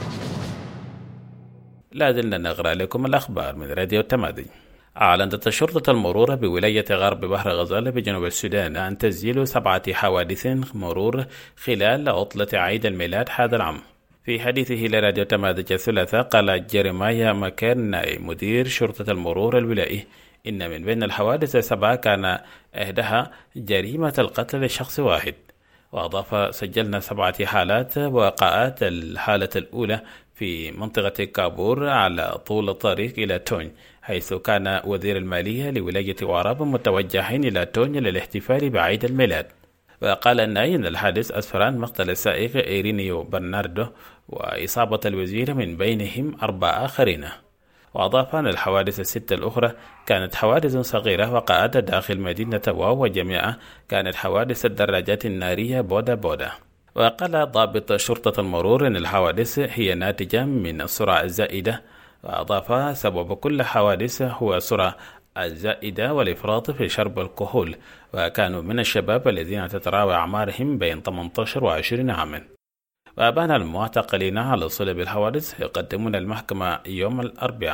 لا زلنا نقرأ لكم الأخبار من راديو تمادي. أعلنت شرطة المرور بولاية غرب بحر غزال بجنوب السودان عن تسجيل 7 حوادث مرور خلال عطلة عيد الميلاد هذا العام. في حديثه لراديو تمادي الثلاثاء قال جيريمايا ماكيرناي مدير شرطة المرور الولائي إن من بين الحوادث 7 كان إحداها جريمة القتل لشخص واحد. وأضاف سجلنا 7 حالات وقعت الحالة الأولى في منطقة كابور على طول الطريق إلى توني، حيث كان وزير المالية لولاية واراب متوجهين إلى توني للاحتفال بعيد الميلاد. وقال الناي إن الحادث أسفر عن مقتل السائق إيرينيو برناردو وإصابة الوزير من بينهم 4 آخرين. وأضاف أن الحوادث 6 الأخرى كانت حوادث صغيرة وقعت داخل مدينة واو، وجميعها كانت حوادث الدراجات النارية بودا. وقال ضابط شرطة المرور أن الحوادث هي ناتجة من السرعة الزائدة، وأضاف سبب كل حوادث هو السرعة الزائدة والإفراط في شرب الكحول، وكانوا من الشباب الذين تتراوح أعمارهم بين 18 و20 عاما. وأبان المعتقلين على صلب الحوادث يقدمون المحكمة يوم الأربعاء.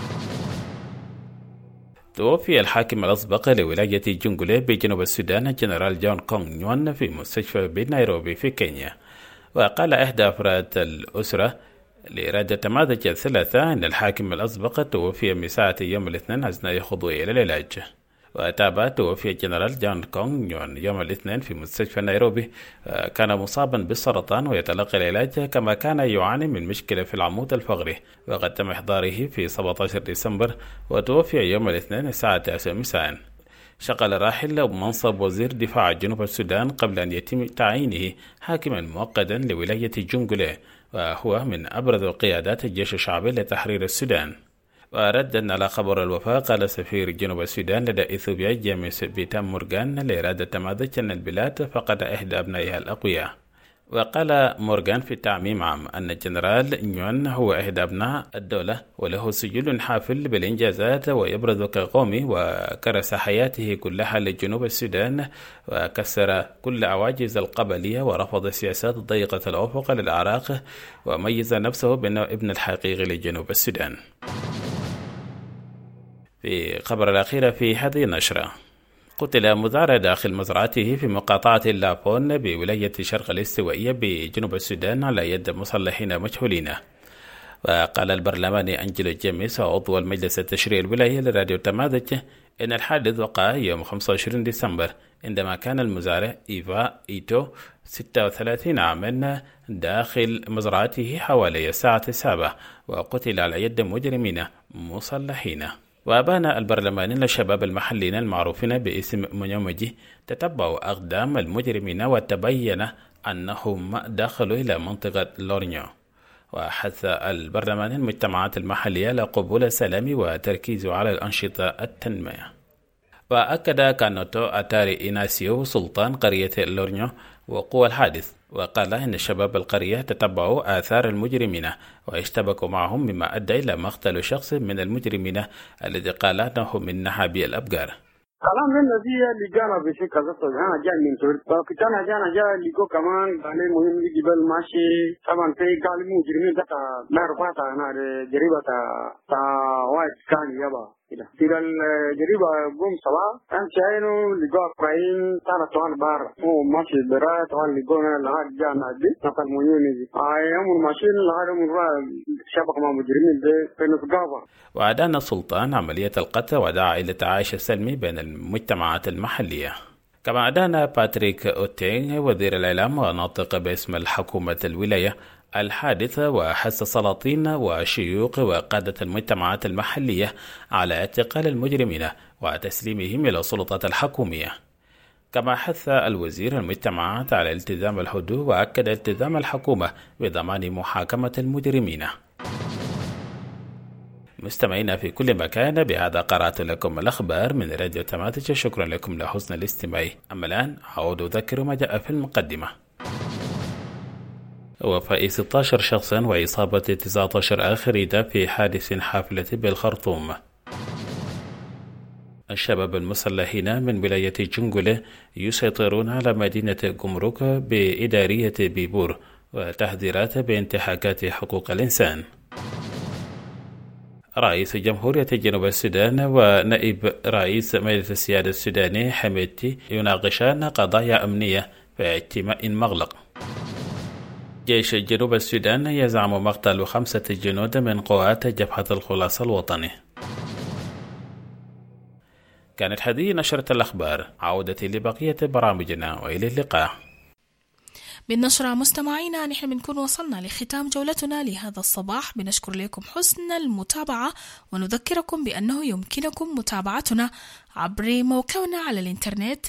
توفي الحاكم الأسبق لولاية جونغولي بجنوب السودان الجنرال جون كونغ نيون في مستشفى بنيروبي في كينيا. وقال إحدى أفراد الأسرة لراديو تمادي الثلاثاء أن الحاكم الأسبق توفي مساء يوم الاثنين أثناء خضوعه إلى العلاج. وتابع توفي الجنرال جون كونغ نيون يوم الاثنين في مستشفى نيروبي، كان مصابا بالسرطان ويتلقى العلاج، كما كان يعاني من مشكلة في العمود الفقري، وقد تم إحضاره في 17 ديسمبر وتوفي يوم الاثنين الساعة 9 مساء. شغل الراحل منصب وزير دفاع جنوب السودان قبل أن يتم تعيينه حاكما مؤقتا لولاية جونغولي، وهو من أبرز قيادات الجيش الشعبي لتحرير السودان. وردا على خبر الوفاة قال سفير جنوب السودان لدى إثيوبيا جيمس بيتام مورغان لإرادة تمادي أن البلاد فقد إحدى أبنائها الأقوياء. وقال مورغان في تعميم عام أن الجنرال نيون هو إحدى أبناء الدولة وله سجل حافل بالإنجازات ويبرز كقومي، وكرس حياته كلها لجنوب السودان وكسر كل عواجز القبلية ورفض السياسات ضيقة الأفق للأعراق، وميز نفسه بأنه ابن الحقيقي لجنوب السودان. في خبر الأخير في هذه النشرة، قتل مزارع داخل مزرعته في مقاطعة اللابون بولاية شرق الاستوائية بجنوب السودان على يد مسلحين مجهولين. وقال البرلماني أنجلو جيمس عضو المجلس التشريعي الولايي لراديو تمازج إن الحادث وقع يوم 25 ديسمبر عندما كان المزارع إيفا إيتو 36 عاما داخل مزرعته حوالي الساعة 7 وقتل على يد مجرمين مسلحين. وأبان البرلمانيين للشباب المحليين المعروفين باسم منيومجي تتبعوا أقدام المجرمين وتبين أنهم دخلوا إلى منطقة لورنيو. وحث البرلمانيين المجتمعات المحلية لقبول السلام وتركيز على الأنشطة التنمية. وأكد كانوتو أتاري إناسيو سلطان قرية لورنيو وقوع الحادث، وقال إن شباب القرية تتبعوا آثار المجرمين واشتبكوا معهم مما أدى إلى مقتل شخص من المجرمين الذي قال أنه من نهابي الأبقار. كلام لنا دي اللي جانا بشيء كذا أنا جاي من تور فكتانا جانا جاي ليكو كمان قالي مهم جبل ماشي طبعا في قال مجرمين كتا ما رفعتا أنا جريبة تا وايد كان يبا كده ترى الجريبة قوم صلاة أنا شاينه لقوا قاين ترى توان بار هو ماشي برا توان لقونا لهاد جانا دي نقل مهم دي أيام الماشين لهاد مرة شبك مع مجرمين ده في نفقابا. وأدان السلطان عملية القتل ودعا إلى التعايش السلمي بين المجتمعات المحلية. كما أدان باتريك أوتينغ وزير الإعلام وناطق باسم الحكومة الولاية الحادث، وحث سلاطين وشيوخ وقادة المجتمعات المحلية على اعتقال المجرمين وتسليمهم إلى السلطات الحكومية. كما حث الوزير المجتمعات على التزام الحدود وأكد التزام الحكومة بضمان محاكمة المجرمين. مستمعينا في كل مكان، بهذا قرأت لكم الأخبار من راديو تمازج. شكرا لكم لحسن الاستماع. أما الآن أعود أذكر ما جاء في المقدمة. وفاة 16 شخصا وإصابة 19 آخرين في حادث حافلة بالخرطوم. الشباب المسلحين من ولاية جنجولة يسيطرون على مدينة جمرك بإدارية بيبور وتحذيرات بانتهاكات حقوق الإنسان. رئيس جمهورية جنوب السودان ونائب رئيس مجلس السيادة السوداني حميدتي يناقشان قضايا أمنية في اجتماع مغلق. جيش جنوب السودان يزعم مقتل 5 جنود من قوات جبهة الخلاص الوطني. كانت هذه نشرة الأخبار. عودتي لبقية برامجنا وإلى اللقاء. بالنشرة مستمعينا نحن بنكون وصلنا لختام جولتنا لهذا الصباح. بنشكر لكم حسن المتابعة ونذكركم بأنه يمكنكم متابعتنا عبر موقعنا على الإنترنت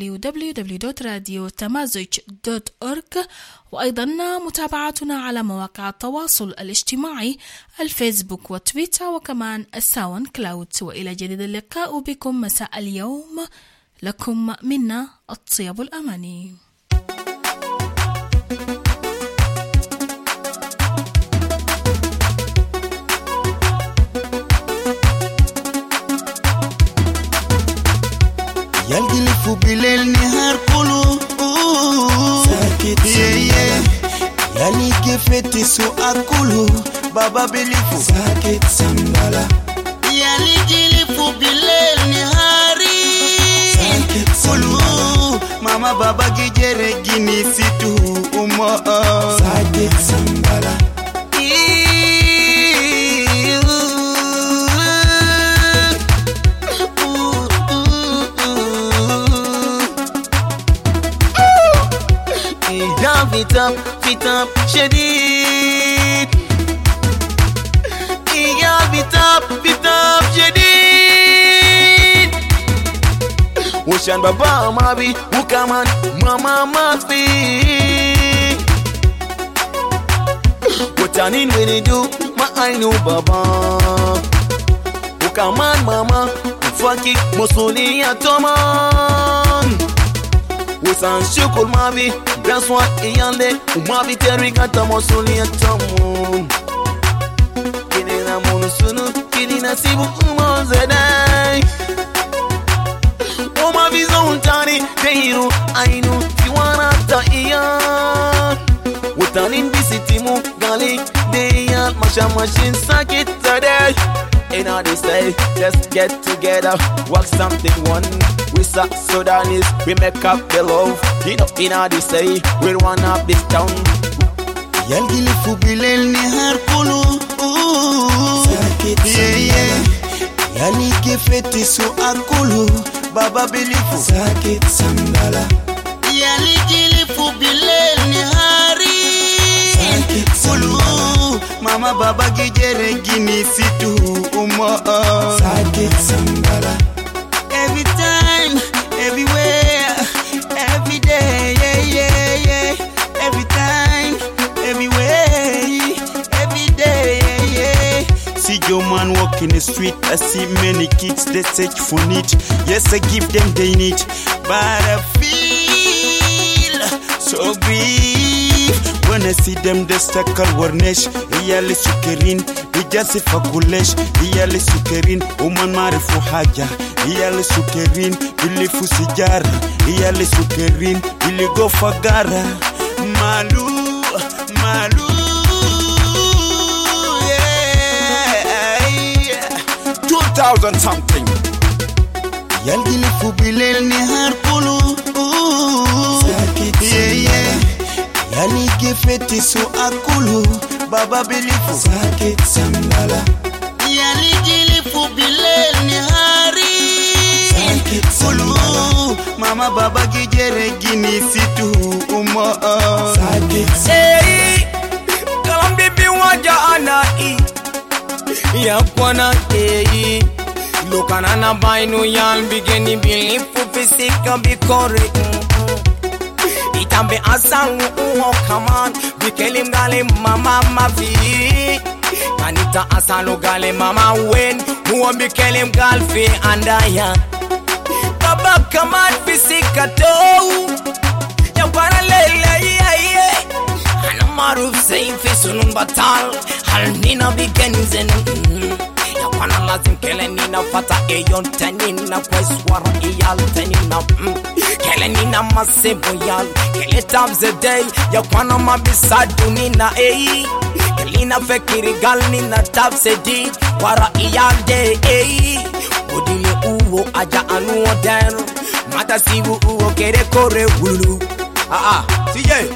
www.radiotamazig.org، وأيضا متابعتنا على مواقع التواصل الاجتماعي الفيسبوك وتويتر وكمان الساوند كلاود. وإلى جديد اللقاء بكم مساء اليوم، لكم منا الطيب الأماني. يلقلفوا بالليل نهار كله ساكت سمبلا، يلي كفتي سؤال كله بابا بلفوا ساكت سمبلا، يلي قلفوا بالليل نهاري ساكت كله ماما بابا جيجر جيني سيتو أمه ساكت سمبلا. فتاب شديد يا فتاب شديد، وشان بابا ما بي وكمان ماما ما في، وتانين ويندو ما عينو بابا وكمان ماما وفاكي مسؤولية تومان، وسان شكل ما بي that's what iyande umabi terikata mosuli atamun kinina monusunu kinina sibu umozedai umabi zontani deiru ainu tiwana ta iya utanin bisitimu gali deya mashamashin sakit today. In all they say, let's get together, work something one. We Sudanese, we make up the love. You know, in all they say, we're one of this town. يالجلف بالليل نهار كله ساكت يالي كفتي سوء كله بابا بلفو ساكت سنبلا يالي جلف بالليل نهاري ساكت كله ماما بابا جيجيري جيني سيتو ساكت سنبلا every time everywhere every day every time everywhere every day See your man walking the street, I see many kids, they search for it. Yes, I give them they need, but I feel so grief when I see them, they circle warnish. Iyali sukerin, ijasi fakulesh. Iyali sukerin, uman marifu haja. Iyali sukerin, bilifu sijara. Iyali sukerin, biligo fagara. Malu 2000 something Yalgilifu bilel nihar kulu Yali kefeti su akulu Baba bilifu Sakit sambala Yali gilifu bilel nihari Kulu Mama baba gijere gini situ Sakit sambala Kalam bibi waja anai Yakwana Lokana na bainu yal bigeni bilifu fisika bikore Itambe asangu kaman Bikelim gale mama mavi Kanita asalo gale mama wen Muwa bikelim galfi andaya Baba kaman fisika tou Yakwana lele Maruf saying fisunun batal hal nina bigeni zenun Yakwana lazim kele nina fata eyon tenina kweswara iyal tenina Kele nina masebo yal kele tabze day Yakwana mabisadu nina Kele nina fekiri gal nina tabze di Wara iyal day Udile uwo aja anu oden Mata sibu uwo kere kore wulu siye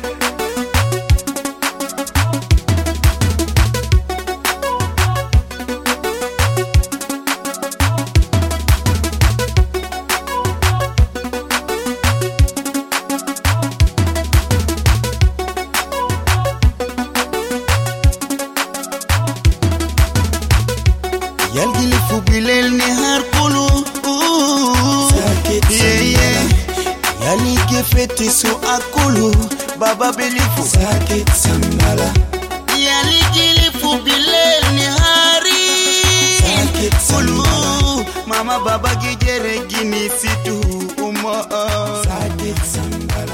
Yalgilifu bilel nihar kulu Sakit Yali kefeti su akulu Baba bilifu Sakit sambala Yali gilifu bilel nihari Sakit kulu Mama baba gijere gini situ Sakit sambala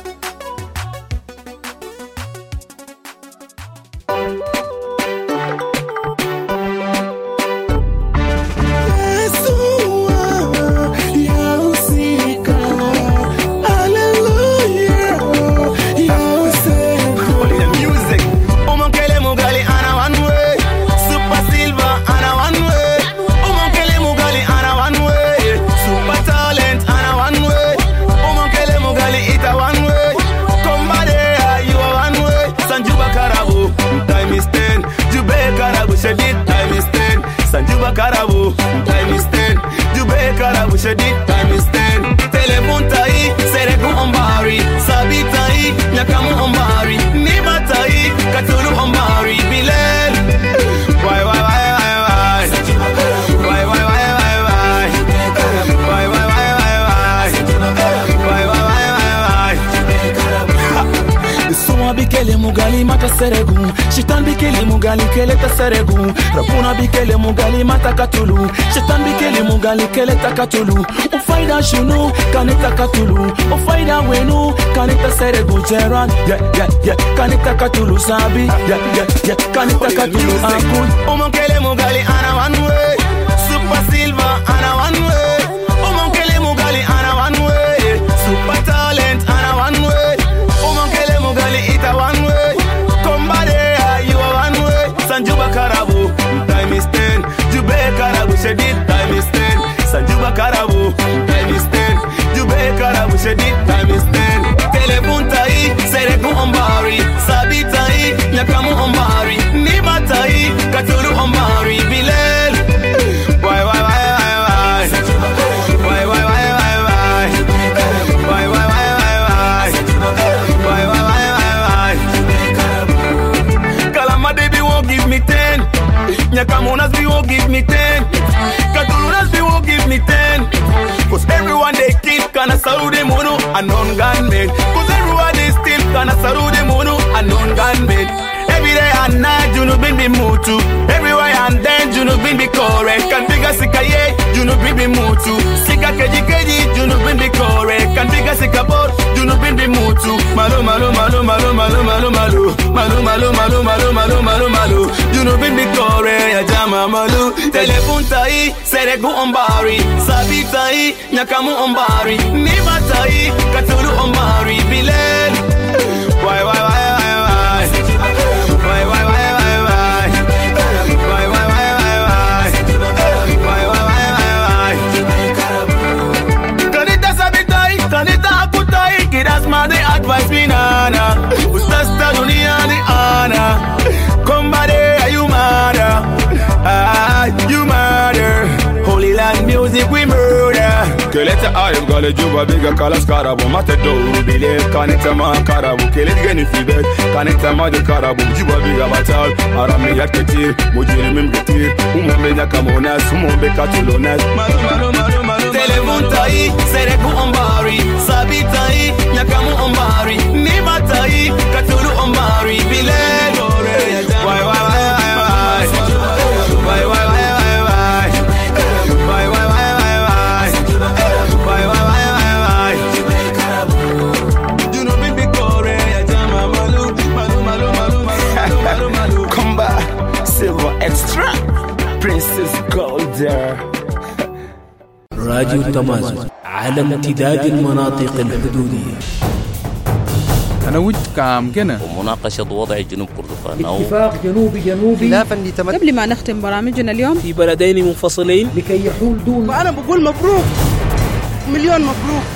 Sanjuba Karabu, time is 10. Jube Karabu, time is 10. Telephone tai, Seregu Ombari, Sabi tai, Nakamu Ombari, Niba tai, Katulu Ombari, Bilal. Why? Bikele mugali mata seregu Shitan bikele mugali kele ta seregu Rapuna bikele mugali mata katulu Shitan bikele mugali kele ta katulu Ufaida shunu kanita katulu Ufaida wenu kanita seregu Jeran kanita katulu sabi kanita katulu akul Umonkele mugali ana one way Super Silva ana one way Umonkele mugali ana one way Super Talent ana one way Umonkele mugali ita one way Kombade you are one way Sanjuba Karabu time is 10 Jube Karabu shedid time is 10 Sanjuba Karabu time is 10 Jube Karabu shedid time is 10 Telephone tai Seregu Ombari Sabi tai Nyakamonas we won't give me 10. Katulunas we won't give me 10. Cause everyone they keep kana salude mono and non-gunmen. Cause everyone they still kana salude mono and non-gunmen. Every day and night, you know, been be mutu. Everywhere and then, you know, been be correct. Can figure sika ye, you know, been be mutu. Sika keji keji, you know, been be correct. Can figure sika bot, you know, been be mutu. Malu malu malu malu malu malu malu malu malu malu malu malu malu malu. You know, been be correct. Ya jama malu. Telephone tai, seregu ombari. Sabi tai, nyakamu ombari. Niba tai, katulu ombari. Bilel. Why? That's my day advice me nana. Ustasta dunia ni ana. Kombade you mother. You mother. Holy land music we murder. Keleta ayem gale juba biga kalas karabu. Mate do bile kaneta ma karabu. Kelet geni fibet kaneta ma de karabu. Juba biga batal. Arami yak ketir. Mujiri mim ketir. Umombe nyakamonas. Umombe katulonas. Malu malu malu malu. Telephone tai. Sereku ombari. Sabi tai. Nyakamu ombari. Nima tai. Katulu ombari. Bile gore. Why. Extra Princess Golder راديو تمازن على امتداد المناطق الحدودية. أنا ود كام جنة ومناقشة وضع جنوب كردفان أو اتفاق جنوبي خلافا قبل ما نختم برامجنا اليوم في بلدين منفصلين لكي يحول دون. وأنا بقول مبروك، مليون مبروك.